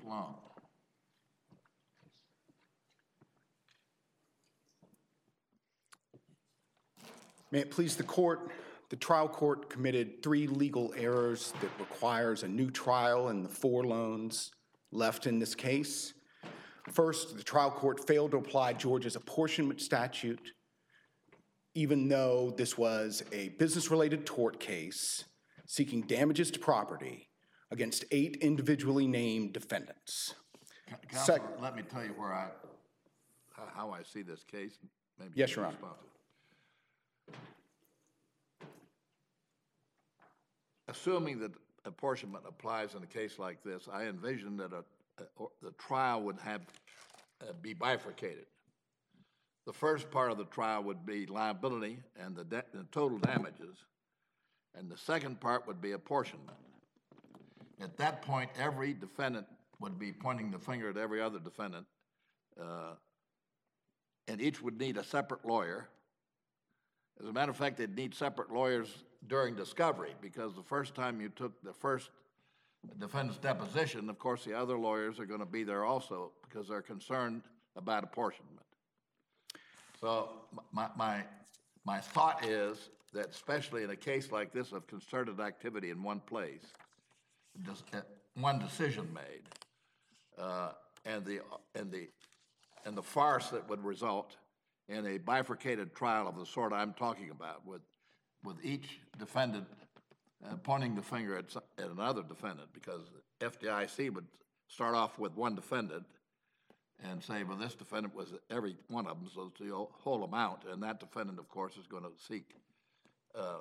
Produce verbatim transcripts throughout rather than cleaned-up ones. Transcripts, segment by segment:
loan? May it please the court, the trial court committed three legal errors that requires a new trial in the four loans left in this case. First, the trial court failed to apply Georgia's apportionment statute, even though this was a business-related tort case seeking damages to property against eight individually named defendants. Counselor, let me tell you where I, how I see this case. Maybe yes, Your Honor. Assuming that apportionment applies in a case like this, I envision that a, a, the trial would have uh, be bifurcated. The first part of the trial would be liability and the, the total damages, and the second part would be apportionment. At that point, every defendant would be pointing the finger at every other defendant, uh, and each would need a separate lawyer. As a matter of fact, they'd need separate lawyers during discovery, because the first time you took the first defendant's deposition, of course, the other lawyers are going to be there also because they're concerned about apportionment. So my, my, my thought is that especially in a case like this of concerted activity in one place, just, uh, one decision made, uh, and the and the and the farce that would result in a bifurcated trial of the sort I'm talking about, with with each defendant uh, pointing the finger at, at another defendant, because F D I C would start off with one defendant and say, well, this defendant was every one of them, so it's the whole amount, and that defendant, of course, is going to seek uh,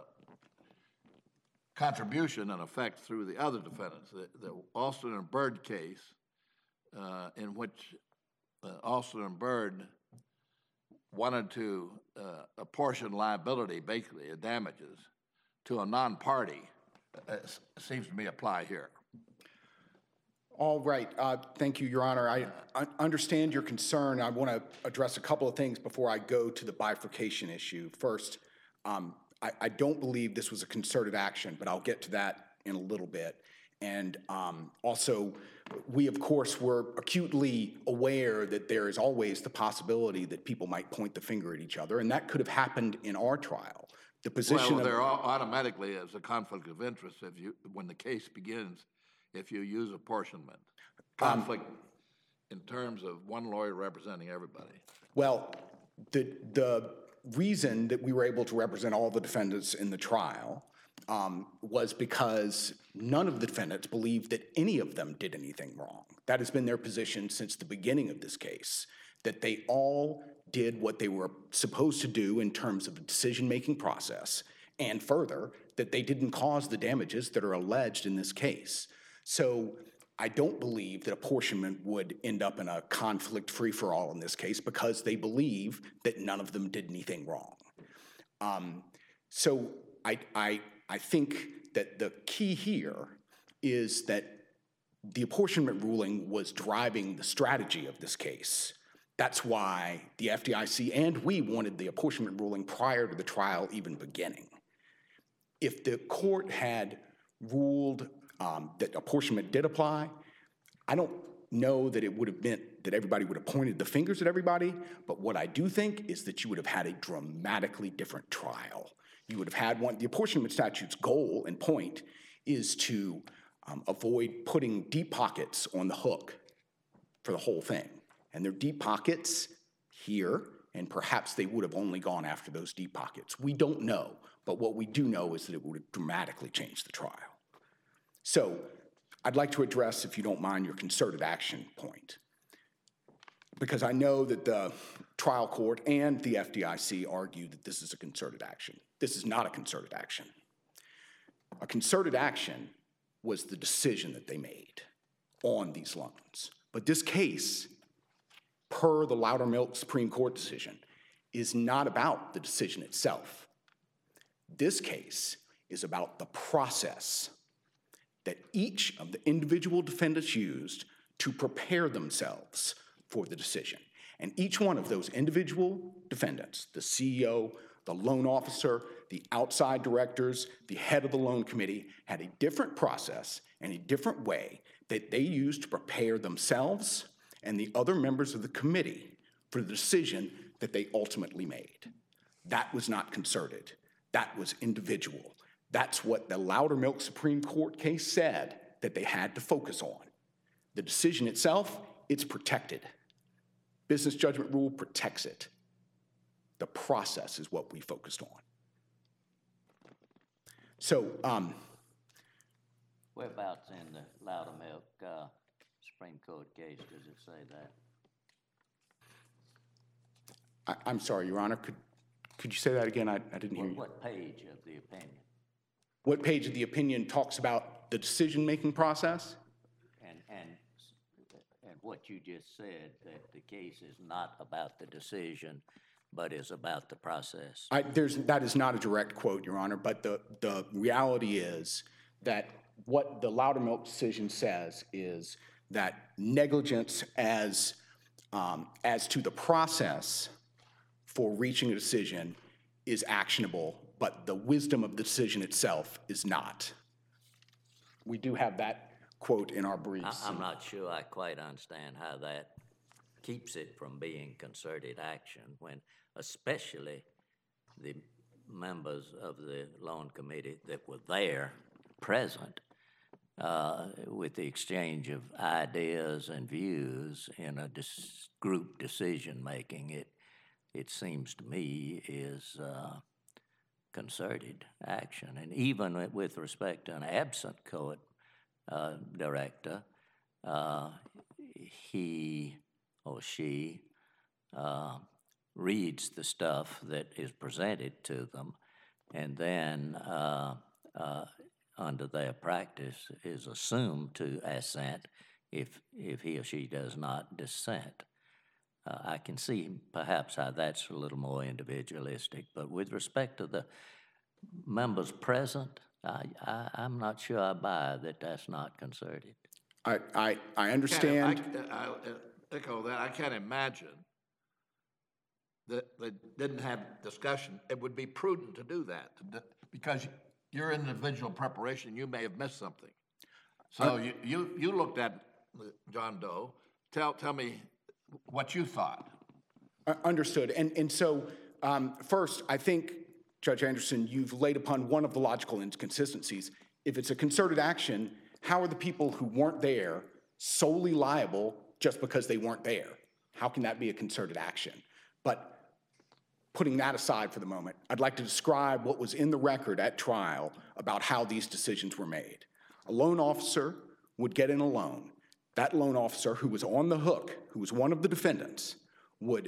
contribution and effect through the other defendants. The, the Alston and Byrd case, uh, in which uh, Alston and Byrd wanted to uh, apportion liability, basically, uh, damages, to a non-party, uh, seems to me apply here. All right. Uh, thank you, Your Honor. I, I understand your concern. I want to address a couple of things before I go to the bifurcation issue. First, um, I, I don't believe this was a concerted action, but I'll get to that in a little bit. And um, also, we, of course, were acutely aware that there is always the possibility that people might point the finger at each other, and that could have happened in our trial. The position well, of, there automatically is a conflict of interest if you, when the case begins, if you use apportionment. Conflict um, in terms of one lawyer representing everybody. Well, the the reason that we were able to represent all the defendants in the trial um, was because none of the defendants believed that any of them did anything wrong. That has been their position since the beginning of this case, that they all did what they were supposed to do in terms of the decision-making process, and further, that they didn't cause the damages that are alleged in this case. So I don't believe that apportionment would end up in a conflict free-for-all in this case, because they believe that none of them did anything wrong. Um, so I, I, I think that the key here is that the apportionment ruling was driving the strategy of this case. That's why the F D I C and we wanted the apportionment ruling prior to the trial even beginning. If the court had ruled um, that apportionment did apply, I don't know that it would have meant that everybody would have pointed the fingers at everybody, but what I do think is that you would have had a dramatically different trial. You would have had one. The apportionment statute's goal and point is to um, avoid putting deep pockets on the hook for the whole thing. And there are deep pockets here, and perhaps they would have only gone after those deep pockets. We don't know, but what we do know is that it would have dramatically changed the trial. So I'd like to address, if you don't mind, your concerted action point, because I know that the trial court and the F D I C argue that this is a concerted action. This is not a concerted action. A concerted action was the decision that they made on these loans. But this case, per the Loudermilk Supreme Court decision, is not about the decision itself. This case is about the process that each of the individual defendants used to prepare themselves for the decision. And each one of those individual defendants, the C E O, the loan officer, the outside directors, the head of the loan committee, had a different process and a different way that they used to prepare themselves and the other members of the committee for the decision that they ultimately made. That was not concerted. That was individual. That's what the Loudermilk Supreme Court case said that they had to focus on. The decision itself, it's protected. Business judgment rule protects it. The process is what we focused on. So, um, whereabouts in the Loudermilk uh, Supreme Court case does it say that? I, I'm sorry, Your Honor, could, could you say that again? I, I didn't hear What, you. what page of the opinion? What page of the opinion talks about the decision-making process? And, and, and what you just said, that the case is not about the decision, but is about the process. I, there's, that is not a direct quote, Your Honor, but the, the reality is that what the Loudermilk decision says is that negligence as, um, as to the process for reaching a decision is actionable, but the wisdom of the decision itself is not. We do have that quote in our briefs. I, I'm not sure I quite understand how that keeps it from being concerted action when especially the members of the loan committee that were there present uh, with the exchange of ideas and views in a dis- group decision making, it it seems to me is uh, concerted action. And even with respect to an absent court uh, director, uh, he or she uh, reads the stuff that is presented to them, and then uh, uh, under their practice is assumed to assent if if he or she does not dissent. Uh, I can see perhaps how that's a little more individualistic, but with respect to the members present, I, I, I'm not sure I buy that that's not concerted. I, I, I understand. Can't- I, I, I echo that. I can't imagine that they didn't have discussion. It would be prudent to do that to do- because your individual preparation, you may have missed something. So you, you, you looked at John Doe. Tell, tell me what you thought. Uh, Understood. And, and so, um, first, I think, Judge Anderson, you've laid upon one of the logical inconsistencies. If it's a concerted action, how are the people who weren't there solely liable just because they weren't there? How can that be a concerted action? But putting that aside for the moment, I'd like to describe what was in the record at trial about how these decisions were made. A loan officer would get in a loan. That loan officer, who was on the hook, who was one of the defendants, would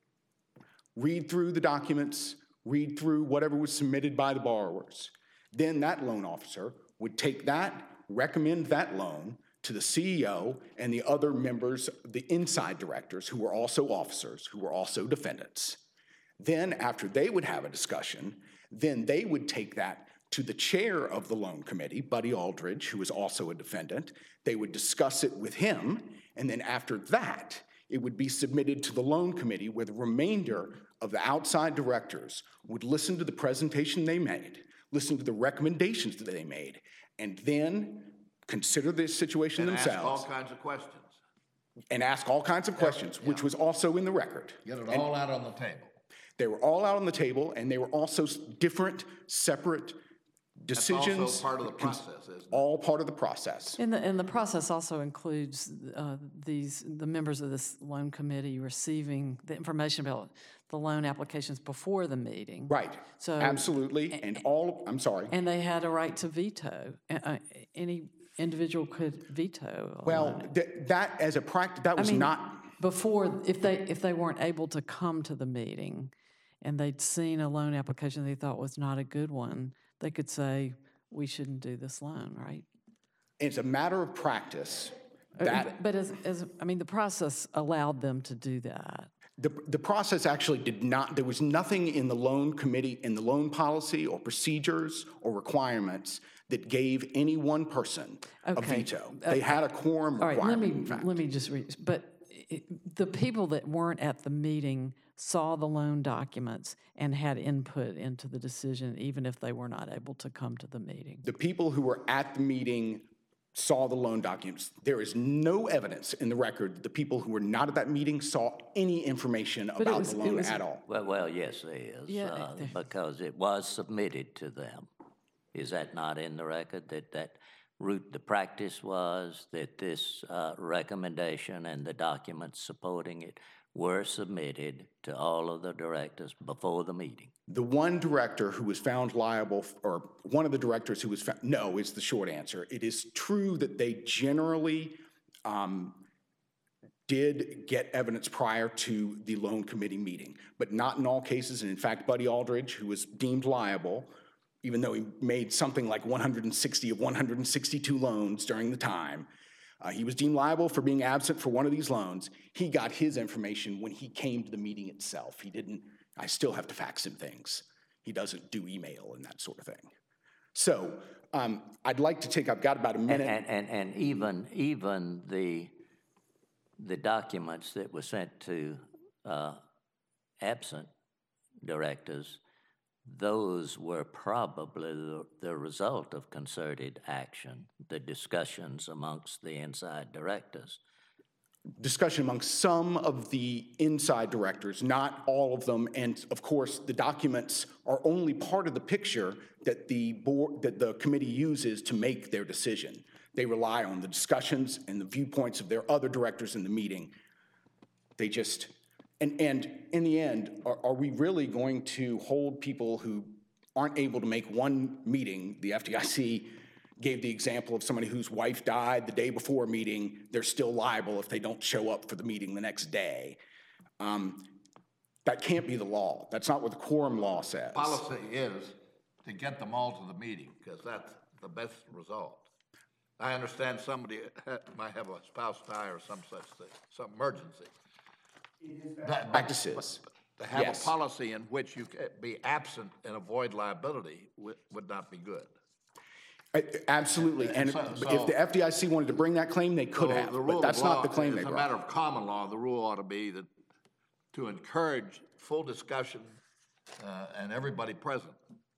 read through the documents, read through whatever was submitted by the borrowers. Then that loan officer would take that, recommend that loan to the C E O and the other members, the inside directors, who were also officers, who were also defendants. Then, after they would have a discussion, then they would take that to the chair of the loan committee, Buddy Aldridge, who was also a defendant. They would discuss it with him, and then after that, it would be submitted to the loan committee where the remainder of the outside directors would listen to the presentation they made, listen to the recommendations that they made, and then consider this situation And themselves. ask all kinds of questions. And ask all kinds of questions, Yeah. which was also in the record. Get it all out on the table. They were all out on the table, and they were also s- different, separate decisions. That's also part of the process, isn't it? All part of the process. And the, and the process also includes uh, these, the members of this loan committee receiving the information about the loan applications before the meeting. Right. So- Absolutely. And all, I'm sorry. And they had a right to veto. Uh, uh, Any individual could veto. a Well, loan. th- that as a practice, that I was mean, not, Before, if they, if they weren't able to come to the meeting and they'd seen a loan application they thought was not a good one, they could say, we shouldn't do this loan, right? it's a matter of practice. Uh, That, but- But as, as, I mean, the process allowed them to do that. the, the process actually did not, there was nothing in the loan committee, in the loan policy or procedures or requirements that gave any one person a Okay. veto. They had a quorum All right, let requirement, me, in fact. let me just read, but it- the people that weren't at the meeting saw the loan documents and had input into the decision, even if they were not able to come to the meeting. The people who were at the meeting saw the loan documents. There is no evidence in the record that the people who were not at that meeting saw any information it about was- the it loan was- at all. Well, well, yes, there is, Yeah, uh, there- because it was submitted to them. Is that not in the record, that that route, the practice was that this uh, recommendation and the documents supporting it were submitted to all of the directors before the meeting? The one director who was found liable, f- or one of the directors who was found, no, is the short answer. It is true that they generally um, did get evidence prior to the loan committee meeting, but not in all cases. And in fact, Buddy Aldridge, who was deemed liable, even though he made something like one hundred sixty of one hundred sixty-two loans during the time, uh, he was deemed liable for being absent for one of these loans. He got his information when he came to the meeting itself. He didn't, I still have to fax him things. He doesn't do email and that sort of thing. So um, I'd like to take, I've got about a And, minute. and, and, and even, even the, the documents that were sent to uh, absent directors, those were probably the, the result of concerted action, the discussions amongst the inside directors. Discussion among some of the inside directors, not all of them. And of course, the documents are only part of the picture that the board, that the committee uses to make their decision. They rely on the discussions and the viewpoints of their other directors in the meeting. They just, and, and in the end, are, are we really going to hold people who aren't able to make one meeting? The F D I C gave the example of somebody whose wife died the day before a meeting. They're still liable if they don't show up for the meeting the next day. Um, that can't be the law. That's not what the quorum law says. Policy is to get them all to the meeting, because that's the best result. I understand somebody ha- might have a spouse die or some such thing, some emergency. That- but- Practices. To have Yes. a policy in which you can be absent and avoid liability would, would not be good. Uh, Absolutely, and So- if so- the F D I C wanted to bring that claim, they could So have, the but rule that's of not law the claim they is a brought. matter of common law. The rule ought to be that to encourage full discussion uh, and everybody present.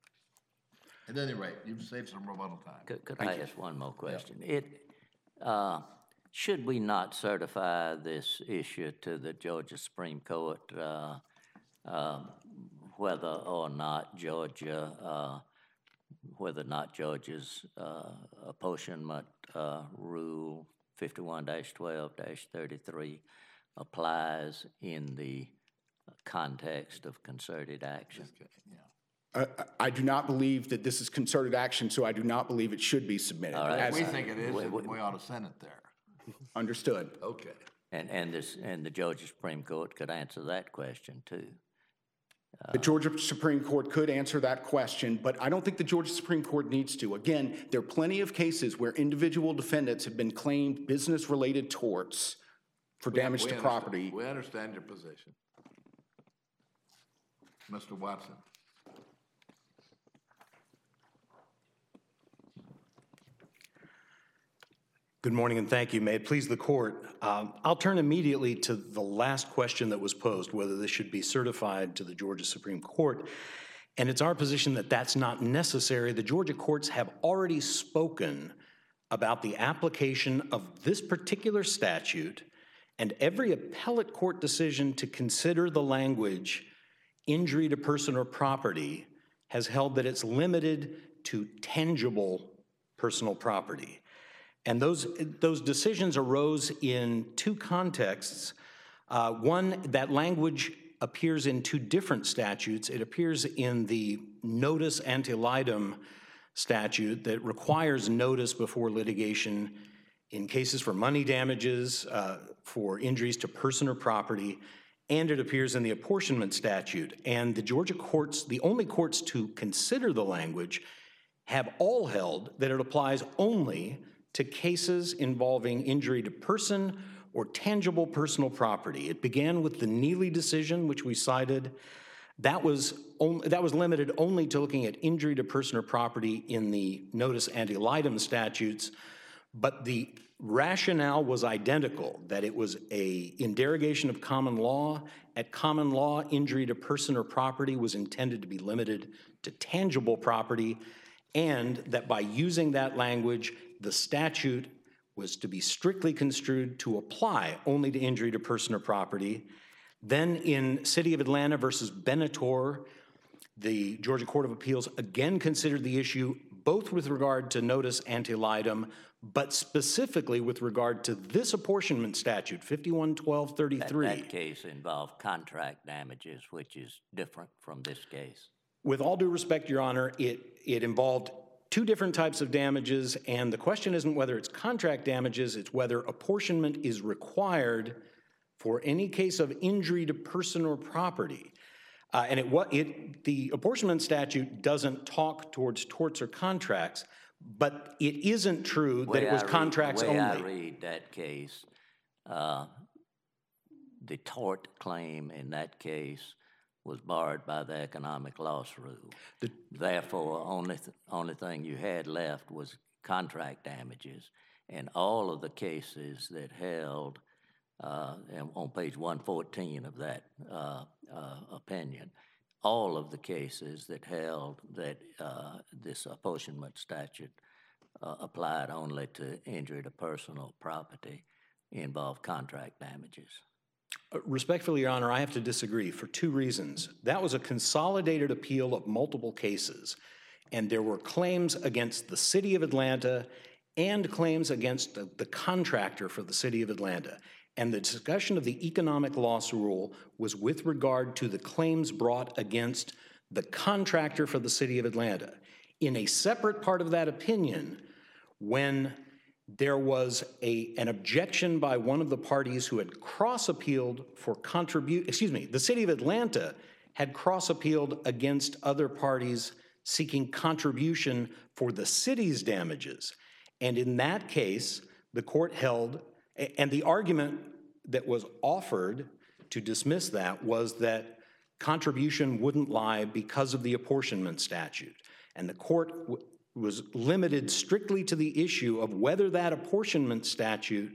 At any rate, you've saved some rebuttal time. Could, could I ask one more question? It, uh, should we not certify this issue to the Georgia Supreme Court, uh, um, whether or not Georgia, uh, whether or not Georgia's uh, apportionment uh, rule fifty-one twelve thirty-three applies in the context of concerted action? Uh, I do not believe that this is concerted action, so I do not believe it should be submitted. All right. As We think it is, Wait, and wait. we ought to send it there. understood. Okay. And, and this, and the Georgia Supreme Court could answer that question too. The Georgia Supreme Court could answer that question, but I don't think the Georgia Supreme Court needs to. Again, there are plenty of cases where individual defendants have been claimed business-related torts for damage We to understand- property. We understand your position. Mister Watson. Good morning and thank you. May it please the court. Um, I'll turn immediately to the last question that was posed, whether this should be certified to the Georgia Supreme Court. And it's our position that that's not necessary. The Georgia courts have already spoken about the application of this particular statute, and every appellate court decision to consider the language injury to person or property has held that it's limited to tangible personal property. And those, those decisions arose in two contexts. Uh, one, that language appears in two different statutes. It appears in the notice ante litem statute that requires notice before litigation in cases for money damages, uh, for injuries to person or property, and it appears in the apportionment statute. And the Georgia courts, the only courts to consider the language, have all held that it applies only to cases involving injury to person or tangible personal property. It began with the Neely decision, which we cited. That was, only, that was limited only to looking at injury to person or property in the notice ante litem statutes, but the rationale was identical, that it was a, in derogation of common law. At common law, injury to person or property was intended to be limited to tangible property. and that by using that language, the statute was to be strictly construed to apply only to injury to person or property. Then in City of Atlanta versus Benator, the Georgia Court of Appeals again considered the issue both with regard to notice ante litem, but specifically with regard to this apportionment statute, fifty-one twelve thirty-three. That, that case involved contract damages, which is different from this case. With all due respect, Your Honor, it, it involved two different types of damages, and the question isn't whether it's contract damages, it's whether apportionment is required for any case of injury to person or property. Uh, and it, what it the apportionment statute doesn't talk towards torts or contracts, but it isn't true that it was I read, contracts the way only. I read that case, uh, the tort claim in that case was barred by the economic loss rule. The, Therefore, only th- only thing you had left was contract damages, and all of the cases that held uh, and on page one fourteen of that uh, uh, opinion, all of the cases that held that uh, this apportionment statute uh, applied only to injury to personal property involved contract damages. Respectfully, Your Honor, I have to disagree for two reasons. That was a consolidated appeal of multiple cases, and there were claims against the City of Atlanta and claims against the, the contractor for the City of Atlanta. And the discussion of the economic loss rule was with regard to the claims brought against the contractor for the City of Atlanta. In a separate part of that opinion, when there was a, an objection by one of the parties who had cross-appealed for contribute, excuse me, the City of Atlanta had cross-appealed against other parties seeking contribution for the city's damages. And in that case, the court held, and the argument that was offered to dismiss that was that contribution wouldn't lie because of the apportionment statute. And the court w- was limited strictly to the issue of whether that apportionment statute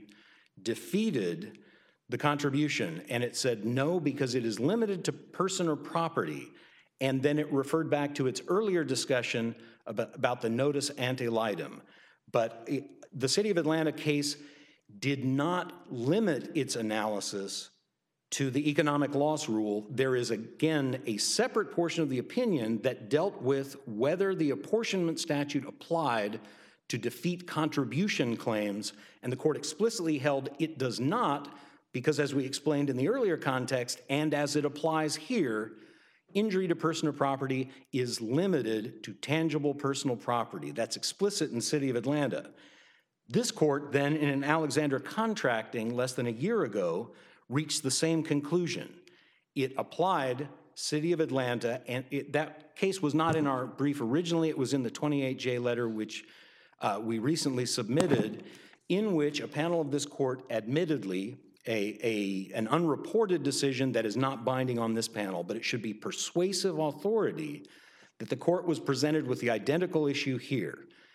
defeated the contribution. And it said no, because it is limited to person or property. And then it referred back to its earlier discussion about, about the notice ante litem. But it, the City of Atlanta case did not limit its analysis to the economic loss rule. There is, again, a separate portion of the opinion that dealt with whether the apportionment statute applied to defeat contribution claims, and the court explicitly held it does not, because as we explained in the earlier context, and as it applies here, injury to person or property is limited to tangible personal property. That's explicit in City of Atlanta. This court then, in an Alexander Contracting less than a year ago, reached the same conclusion. It applied City of Atlanta, and it, that case was not in our brief originally. It was in the twenty-eight J letter, which uh, we recently submitted, in which a panel of this court admittedly a, a, an unreported decision that is not binding on this panel, but it should be persuasive authority that the court was presented with the identical issue here.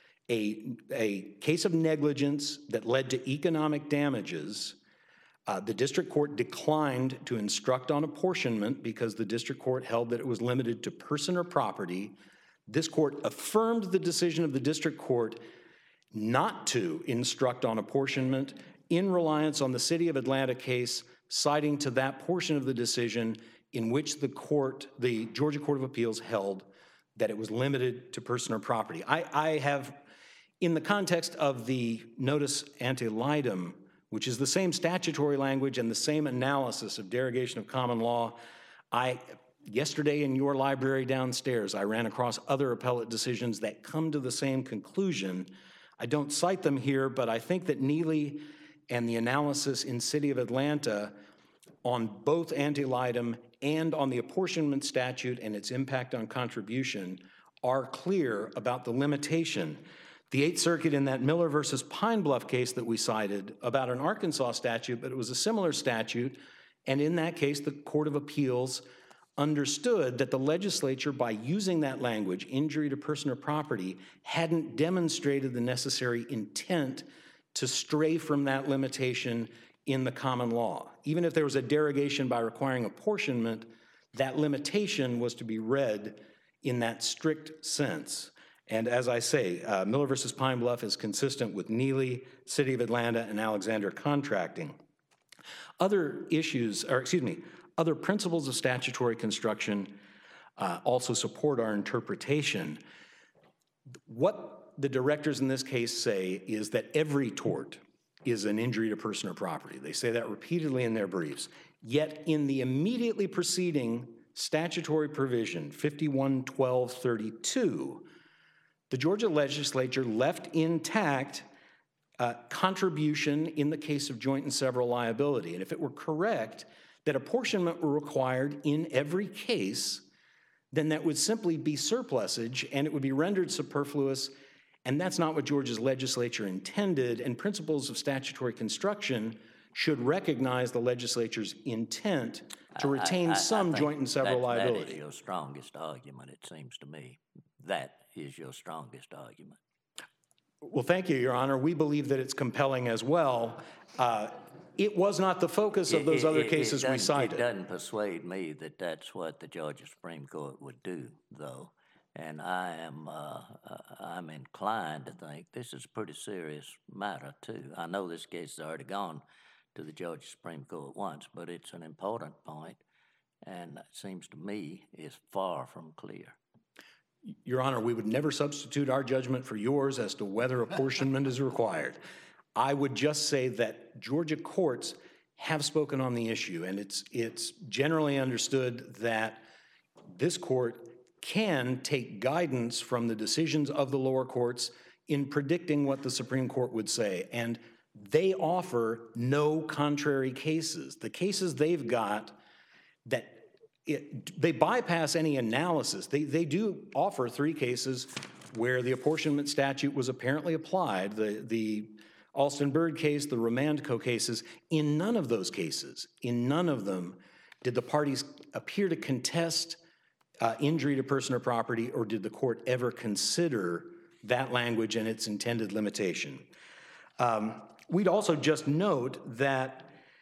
A, a case of negligence that led to economic damages. Uh, the district court declined to instruct on apportionment because the district court held that it was limited to person or property. This court affirmed the decision of the district court not to instruct on apportionment in reliance on the City of Atlanta case, citing to that portion of the decision in which the court, the Georgia Court of Appeals, held that it was limited to person or property. I, I have, in the context of the notice ante litem, which is the same statutory language and the same analysis of derogation of common law, I, yesterday in your library downstairs, I ran across other appellate decisions that come to the same conclusion. I don't cite them here, but I think that Neely and the analysis in City of Atlanta on both ante litem and on the apportionment statute and its impact on contribution are clear about the limitation. The Eighth Circuit in that Miller versus Pine Bluff case that we cited about an Arkansas statute, but it was a similar statute, and in that case, the Court of Appeals understood that the legislature, by using that language, injury to person or property, hadn't demonstrated the necessary intent to stray from that limitation in the common law. Even if there was a derogation by requiring apportionment, that limitation was to be read in that strict sense. And as I say, uh, Miller versus Pine Bluff is consistent with Neely, City of Atlanta, and Alexander Contracting. Other issues, or excuse me, other principles of statutory construction uh, also support our interpretation. What the directors in this case say is that every tort is an injury to person or property. They say that repeatedly in their briefs. Yet in the immediately preceding statutory provision, fifty-one twelve thirty-two, the Georgia legislature left intact uh, contribution in the case of joint and several liability. And if it were correct that apportionment were required in every case, then that would simply be surplusage and it would be rendered superfluous. And that's not what Georgia's legislature intended. And principles of statutory construction should recognize the legislature's intent to retain I- I- I some think joint and several that- That liability. is your strongest argument, it seems to me. That is your strongest argument. Well, thank you, Your Honor. We believe that it's compelling as well. Uh, It was not the focus of those It- other it- it cases we doesn't- cited. It doesn't persuade me that that's what the Georgia Supreme Court would do, though. And I am, uh, uh, I'm inclined to think this is a pretty serious matter, too. I know this case has already gone to the Georgia Supreme Court once, but it's an important point, and it seems to me is far from clear. Your Honor, we would never substitute our judgment for yours as to whether apportionment is required. I would just say that Georgia courts have spoken on the issue, and it's, it's generally understood that this court can take guidance from the decisions of the lower courts in predicting what the Supreme Court would say. And they offer no contrary cases. The cases they've got that it, they bypass any analysis. They, they do offer three cases where the apportionment statute was apparently applied, the, the Alston Bird case, the Romandco cases. In none of those cases, in none of them, did the parties appear to contest uh, injury to person or property, or did the court ever consider that language and its intended limitation? Um, we'd also just note that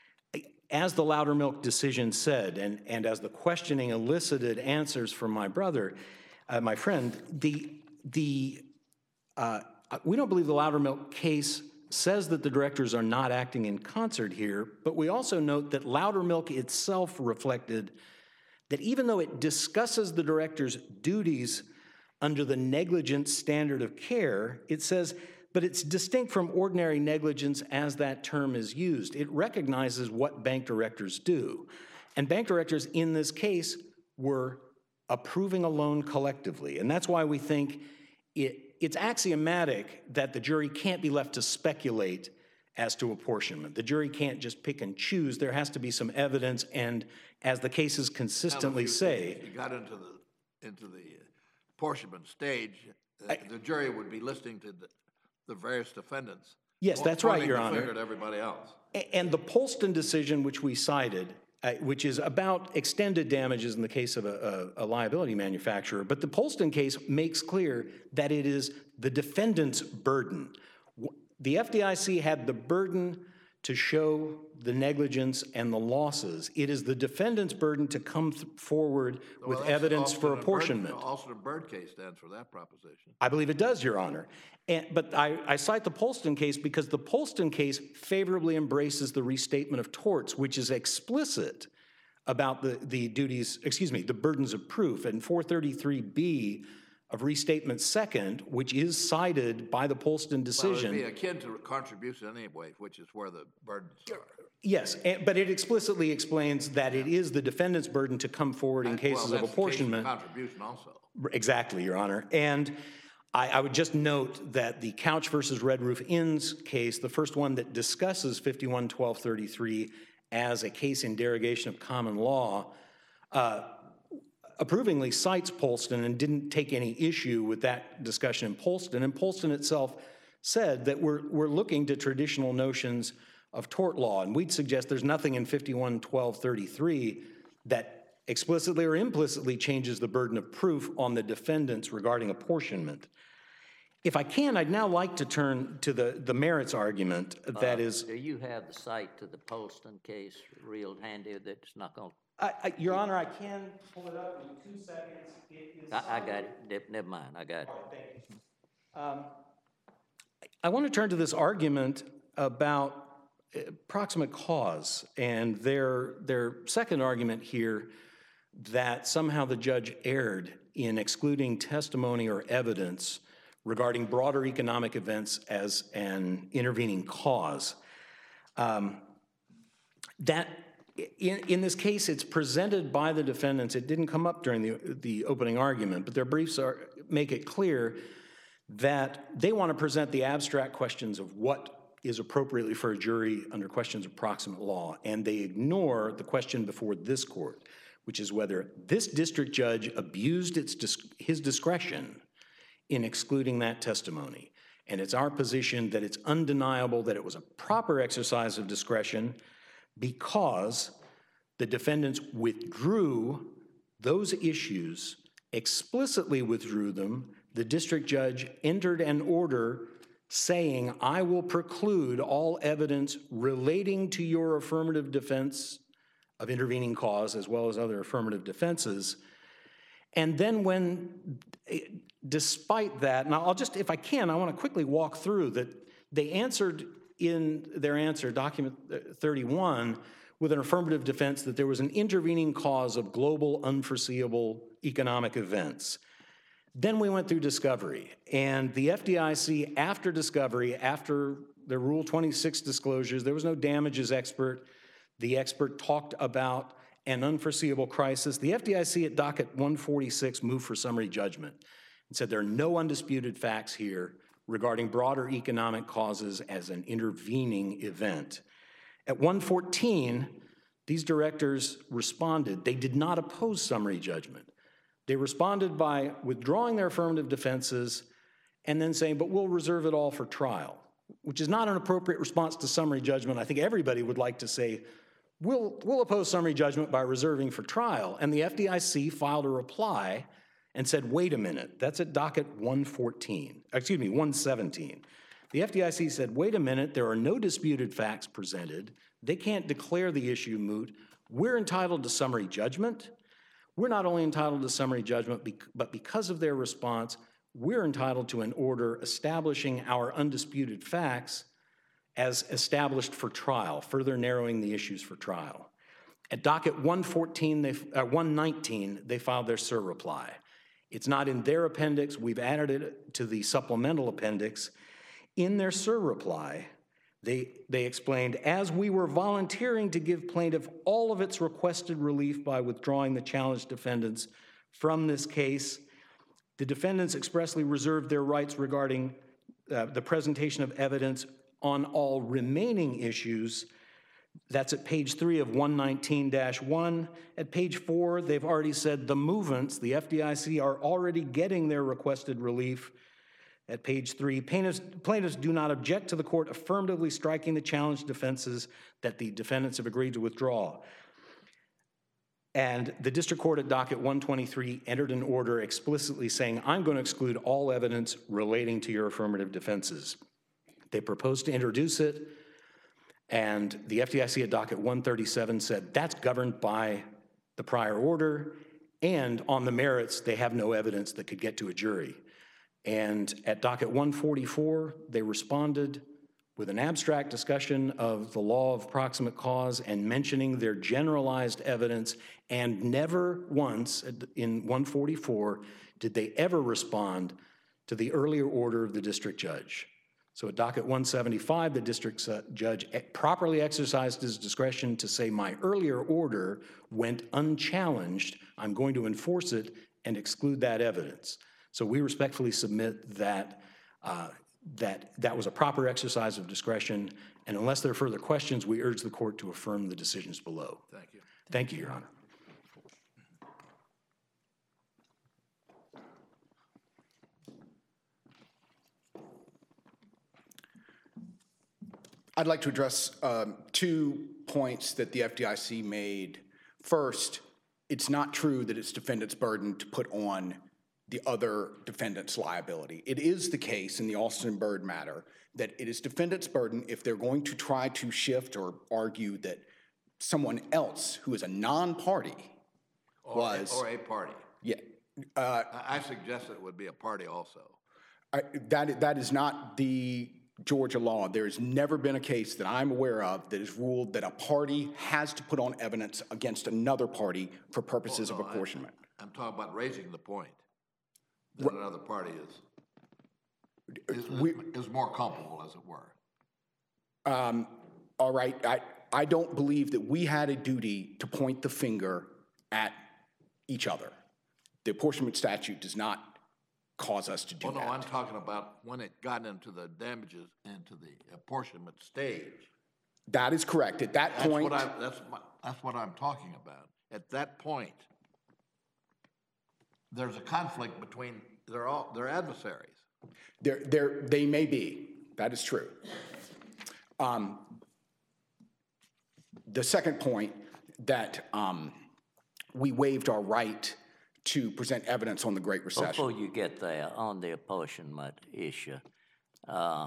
as the Loudermilk decision said, and, and as the questioning elicited answers from my brother, uh, my friend, the, the, uh, we don't believe the Loudermilk case says that the directors are not acting in concert here, but we also note that Loudermilk itself reflected that even though it discusses the director's duties under the negligence standard of care, it says, but it's distinct from ordinary negligence as that term is used. It recognizes what bank directors do. And bank directors in this case were approving a loan collectively. And that's why we think it, it's axiomatic that the jury can't be left to speculate as to apportionment. The jury can't just pick and choose. There has to be some evidence. And as the cases consistently Now, if you- say, if you got into the, into the apportionment stage, uh, the jury would be listening to the, the various defendants. yes, po- that's right, pointing Your the Honor. finger at everybody else. A- And the Polston decision, which we cited, uh, which is about extended damages in the case of a, a, a liability manufacturer, but the Polston case makes clear that it is the defendant's burden. W- The F D I C had the burden to show the negligence and the losses. It is the defendant's burden to come th- forward with Well, that's evidence Alston for and Bird- apportionment. Alston and Bird case stands for that proposition. I believe it does, Your Honor. And, but I, I cite the Polston case because the Polston case favorably embraces the restatement of torts, which is explicit about the, the duties, excuse me, the burdens of proof. And four thirty-three B of restatement second, which is cited by the Polston Well, decision. it'd be akin to contribution anyway, which is where the burdens are. Yes, and, but it explicitly explains that it is the defendant's burden to come forward in Well, cases of that's the case apportionment. Contribution also. Exactly, Your Honor. And I, I would just note that the Couch versus Red Roof Inns case, the first one that discusses fifty-one twelve thirty-three as a case in derogation of common law, uh, approvingly cites Polston and didn't take any issue with that discussion in Polston. And Polston itself said that we're, we're looking to traditional notions of tort law. And we'd suggest there's nothing in fifty-one twelve thirty-three that explicitly or implicitly changes the burden of proof on the defendants regarding apportionment. If I can, I'd now like to turn to the, the merits argument that Uh, is, Do you have the cite to the Polston case real handy that's not going to I, I, Your Honor, I can pull it up in two seconds. It is I, I got it. Ne- Never mind, I got it. Thank you. Um, I want to turn to this argument about uh, proximate cause and their, their second argument here that somehow the judge erred in excluding testimony or evidence regarding broader economic events as an intervening cause. Um, that in, in this case, it's presented by the defendants. It didn't come up during the, the opening argument, but their briefs are, make it clear that they want to present the abstract questions of what is appropriately for a jury under questions of proximate law, and they ignore the question before this court, which is whether this district judge abused its dis- his discretion in excluding that testimony. And it's our position that it's undeniable that it was a proper exercise of discretion because the defendants withdrew those issues, explicitly withdrew them. The district judge entered an order saying, I will preclude all evidence relating to your affirmative defense of intervening cause as well as other affirmative defenses. And then when, despite that, and I'll just, if I can, I want to quickly walk through that they answered in their answer, document thirty-one, with an affirmative defense that there was an intervening cause of global unforeseeable economic events. Then we went through discovery, and the F D I C, after discovery, after the Rule twenty-six disclosures, there was no damages expert. The expert talked about an unforeseeable crisis. The F D I C at docket one forty-six moved for summary judgment and said there are no undisputed facts here regarding broader economic causes as an intervening event. At one fourteen, these directors responded. They did not oppose summary judgment. They responded by withdrawing their affirmative defenses and then saying, but we'll reserve it all for trial, which is not an appropriate response to summary judgment. I think everybody would like to say, we'll, we'll oppose summary judgment by reserving for trial. And the F D I C filed a reply and said, wait a minute, that's at docket one fourteen, excuse me, one seventeen. The F D I C said, wait a minute, there are no disputed facts presented. They can't declare the issue moot. We're entitled to summary judgment. We're not only entitled to summary judgment, but because of their response, we're entitled to an order establishing our undisputed facts as established for trial, further narrowing the issues for trial. At docket one fourteen, they, uh, one nineteen, they filed their sur reply. It's not in their appendix. We've added it to the supplemental appendix. In their sur reply, they, they explained, as we were volunteering to give plaintiff all of its requested relief by withdrawing the challenged defendants from this case, the defendants expressly reserved their rights regarding uh, the presentation of evidence on all remaining issues. That's at page three of one nineteen dash one. At page four, they've already said the movements, the F D I C, are already getting their requested relief. At page three, plaintiffs, plaintiffs do not object to the court affirmatively striking the challenged defenses that the defendants have agreed to withdraw. And the district court at docket one twenty-three entered an order explicitly saying, I'm going to exclude all evidence relating to your affirmative defenses. They proposed to introduce it, and the F D I C at docket one thirty-seven said that's governed by the prior order, and on the merits, they have no evidence that could get to a jury. And at docket one forty-four, they responded with an abstract discussion of the law of proximate cause and mentioning their generalized evidence, and never once in one forty-four did they ever respond to the earlier order of the district judge. So at docket one seventy-five, the district judge properly exercised his discretion to say my earlier order went unchallenged. I'm going to enforce it and exclude that evidence. So we respectfully submit that uh, that that was a proper exercise of discretion, and unless there are further questions, we urge the court to affirm the decisions below. Thank you. Thank you, Your Honor. I'd like to address um, two points that the F D I C made. First, it's not true that it's defendant's burden to put on the other defendant's liability. It is the case in the Alston Bird matter that it is defendant's burden if they're going to try to shift or argue that someone else who is a non-party Or a- was, Or a party. yeah, uh, I I suggest it would be a party also. I, that, that is not the Georgia law. There has never been a case that I'm aware of that has ruled that a party has to put on evidence against another party for purposes of No, I- apportionment. I'm talking about raising the point that another party is, is, We- is more culpable, as it were. Um, all right, I, I don't believe that we had a duty to point the finger at each other. The apportionment statute does not cause us to do Oh, no, I'm that. talking about when it got into the damages, into the apportionment stage. That is correct. At that That's point, what I, that's, my- that's what I'm talking about. At that point, there's a conflict between, they're all, they're adversaries. there, there, they may be. That is true. Um, the second point that um, we waived our right to present evidence on the Great Recession. Before you get there, on the apportionment issue, uh,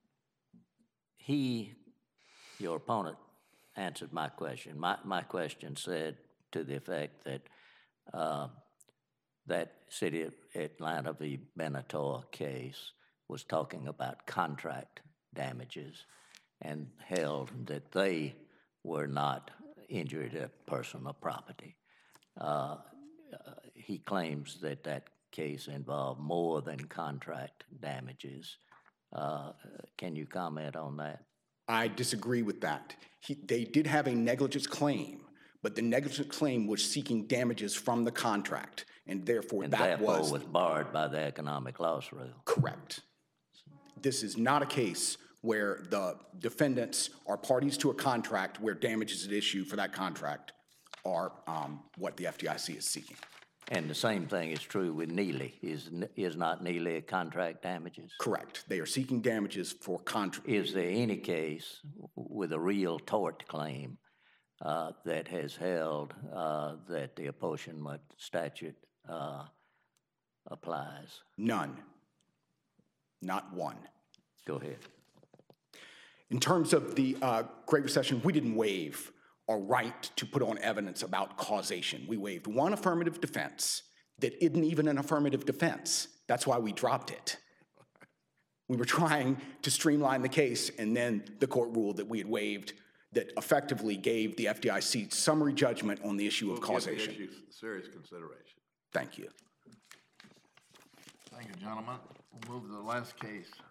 he, your opponent, answered my question. My, my question said to the effect that uh, that City of Atlanta v. Benatar case was talking about contract damages and held that they were not injury to personal property. Uh, he claims that that case involved more than contract damages. Uh, can you comment on that? I disagree with that. He, they did have a negligence claim, but the negligence claim was seeking damages from the contract, and therefore And that therefore was was barred by the economic loss rule. correct. This is not a case where the defendants are parties to a contract where damages at issue for that contract are um, what the F D I C is seeking. And the same thing is true with Neely. Is, is not Neely a contract damages? Correct. They are seeking damages for contract. Is there any case with a real tort claim uh, that has held uh, that the apportionment statute uh, applies? None. Not one. Go ahead. In terms of the uh, Great Recession, we didn't waive our right to put on evidence about causation. We waived one affirmative defense that isn't even an affirmative defense. That's why we dropped it. We were trying to streamline the case, and then the court ruled that we had waived that effectively gave the F D I C summary judgment on the issue of We'll give the causation. issue serious consideration. Thank you. Thank you, gentlemen. We'll move to the last case.